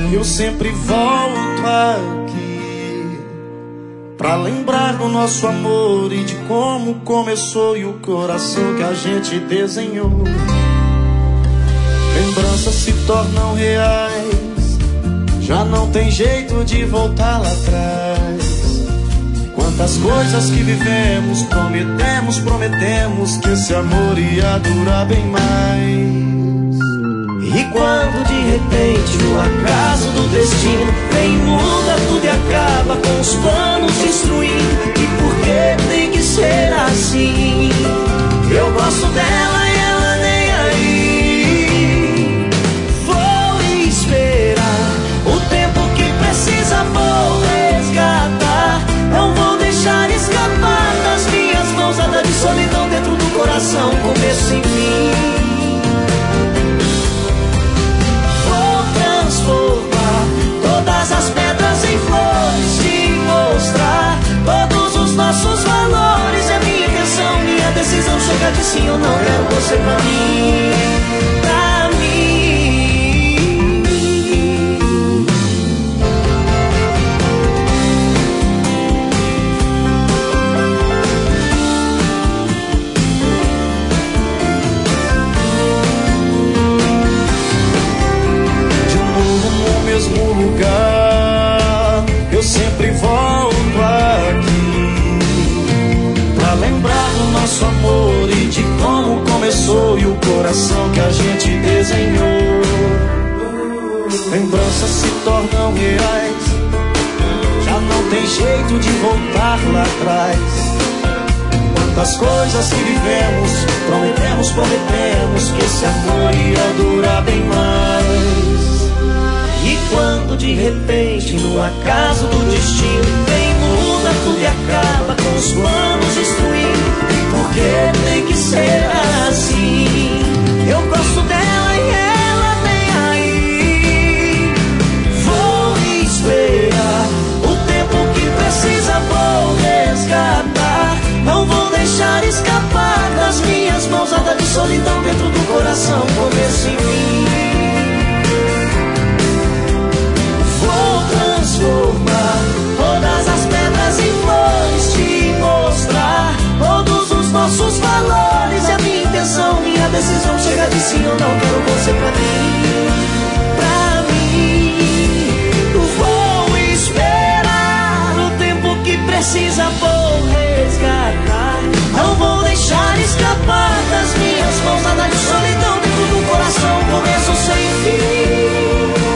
Eu sempre volto aqui pra lembrar do nosso amor e de como começou e o coração que a gente desenhou. Lembranças se tornam reais, já não tem jeito de voltar lá atrás. Quantas coisas que vivemos, prometemos que esse amor ia durar bem mais. E quando de repente no acaso do destino vem, muda tudo e acaba com os planos destruindo. E por que tem que ser assim? Eu gosto dela e ela nem aí. Vou esperar o tempo que precisa, vou resgatar. Não vou deixar escapar das minhas mãos nada de solidão dentro do coração, começo e fim. Todas as pedras em flores, te mostrar todos os nossos valores. É minha intenção, minha decisão, chega de sim ou não, quero você pra mim, pra mim. De novo no mesmo lugar, eu sempre volto aqui pra lembrar do nosso amor e de como começou e o coração que a gente desenhou. Lembranças se tornam reais, já não tem jeito de voltar lá atrás. Quantas coisas que vivemos, prometemos que esse amor ia durar bem mais. E quando de repente no acaso do destino vem, muda tudo e acaba com os planos destruindo. E por que tem que ser assim? Eu gosto dela e ela nem aí. Vou esperar o tempo que precisa, vou resgatar. Não vou deixar escapar das minhas mãos nada de solidão dentro do coração, começo e fim. Transformar todas as pedras em flores, te mostrar todos os nossos valores. É a minha intenção, minha decisão, chega de sim ou não, quero você pra mim, pra mim. Vou esperar o tempo que precisa, vou resgatar. Não vou deixar escapar das minhas mãos nada de solidão dentro do coração, começo sem fim.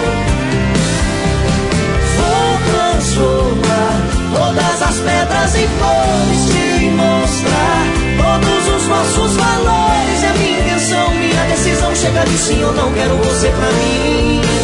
Todas as pedras em flores, te mostrar todos os nossos valores. É a minha intenção, minha decisão, chega de sim ou não, quero você pra mim.